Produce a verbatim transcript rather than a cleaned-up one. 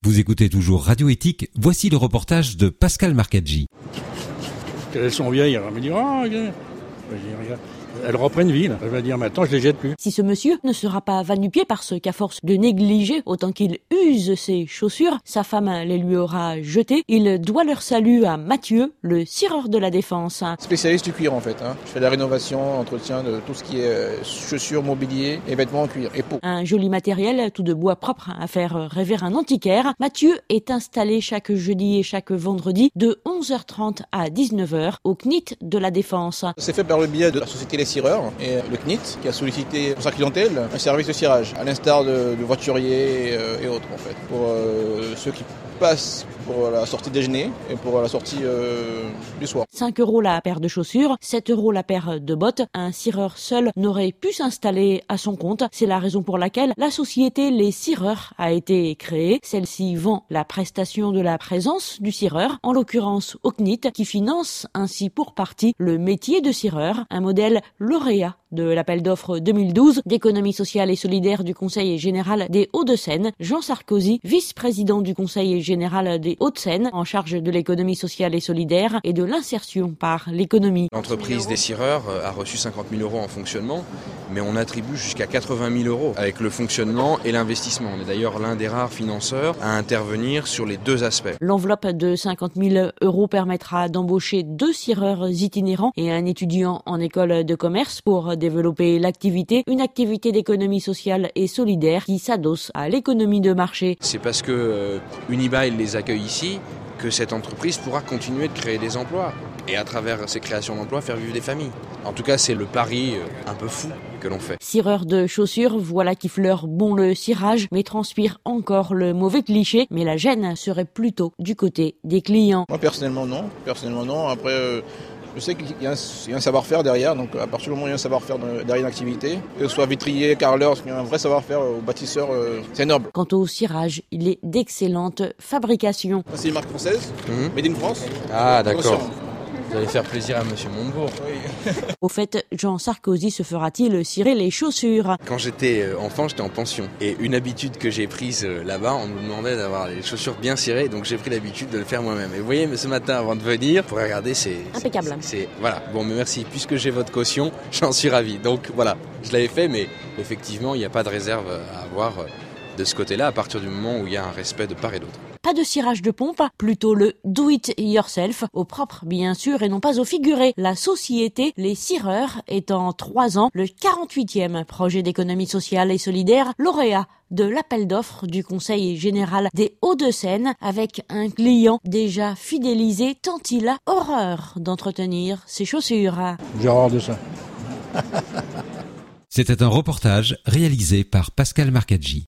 Vous écoutez toujours Radio Éthique, voici le reportage de Pascal Marcaggi. Elles sont vieilles, elle va me dire « Ah, regarde !» Elles reprennent vie, là. Elle va dire « Maintenant, je les jette plus ». Si ce monsieur ne sera pas va-nu-pied parce qu'à force de négliger autant qu'il use ses chaussures, sa femme les lui aura jetées, il doit leur salut à Mathieu, le cireur de la Défense. Spécialiste du cuir en fait. Hein. Je fais la rénovation, entretien de tout ce qui est chaussures, mobilier et vêtements en cuir et peau. Un joli matériel, tout de bois propre à faire rêver un antiquaire. Mathieu est installé chaque jeudi et chaque vendredi de onze heures trente à dix-neuf heures au C N I T de la Défense. C'est fait par le biais de la société Les Cireurs et le C N I T qui a sollicité pour sa clientèle un service de cirage, à l'instar de, de voituriers et, euh, et autres en fait, pour euh, ceux qui passent pour la sortie déjeuner et pour la sortie euh, du soir. cinq euros la paire de chaussures, sept euros la paire de bottes. Un cireur seul n'aurait pu s'installer à son compte. C'est la raison pour laquelle la société Les Cireurs a été créée. Celle-ci vend la prestation de la présence du cireur, en l'occurrence au C N I T, qui finance ainsi pour partie le métier de cireur, un modèle lauréat de l'appel d'offres deux mille douze d'économie sociale et solidaire du Conseil général des Hauts-de-Seine. Jean Sarkozy, vice-président du Conseil général des Hauts-de-Seine, en charge de l'économie sociale et solidaire et de l'insertion par l'économie. L'entreprise des cireurs a reçu cinquante mille euros en fonctionnement, mais on attribue jusqu'à quatre-vingt mille euros avec le fonctionnement et l'investissement. On est d'ailleurs l'un des rares financeurs à intervenir sur les deux aspects. L'enveloppe de cinquante mille euros permettra d'embaucher deux cireurs itinérants et un étudiant en école de commerce pour développer l'activité, une activité d'économie sociale et solidaire qui s'adosse à l'économie de marché. C'est parce que euh, Unibail les accueille ici que cette entreprise pourra continuer de créer des emplois et à travers ces créations d'emplois faire vivre des familles. En tout cas, c'est le pari euh, un peu fou que l'on fait. Cireur de chaussures, voilà qui fleure bon le cirage, mais transpire encore le mauvais cliché. Mais la gêne serait plutôt du côté des clients. Moi personnellement non, personnellement non. Après. Euh... Je sais qu'il y a un, il y a un savoir-faire derrière, donc à partir du moment où il y a un savoir-faire derrière une activité, que ce soit vitrier, carreleur, il y a un vrai savoir-faire au bâtisseur, euh, c'est noble. Quant au cirage, il est d'excellente fabrication. C'est une marque française, mmh. Made in France. Ah d'accord. Vous allez faire plaisir à Monsieur Montebourg. Oui. Au fait, Jean Sarkozy se fera-t-il cirer les chaussures? Quand j'étais enfant, j'étais en pension. Et une habitude que j'ai prise là-bas, on nous demandait d'avoir les chaussures bien cirées, donc j'ai pris l'habitude de le faire moi-même. Et vous voyez, ce matin, avant de venir, pour regarder, c'est... impeccable. C'est, c'est, voilà, bon, mais merci. Puisque j'ai votre caution, j'en suis ravi. Donc voilà, je l'avais fait, mais effectivement, il n'y a pas de réserve à avoir de ce côté-là, à partir du moment où il y a un respect de part et d'autre. Pas de cirage de pompe, plutôt le do it yourself, au propre bien sûr et non pas au figuré. La société Les Cireurs est en trois ans le quarante-huitième projet d'économie sociale et solidaire lauréat de l'appel d'offres du Conseil général des Hauts-de-Seine, avec un client déjà fidélisé tant il a horreur d'entretenir ses chaussures. J'ai horreur de ça. C'était un reportage réalisé par Pascal Marcaggi.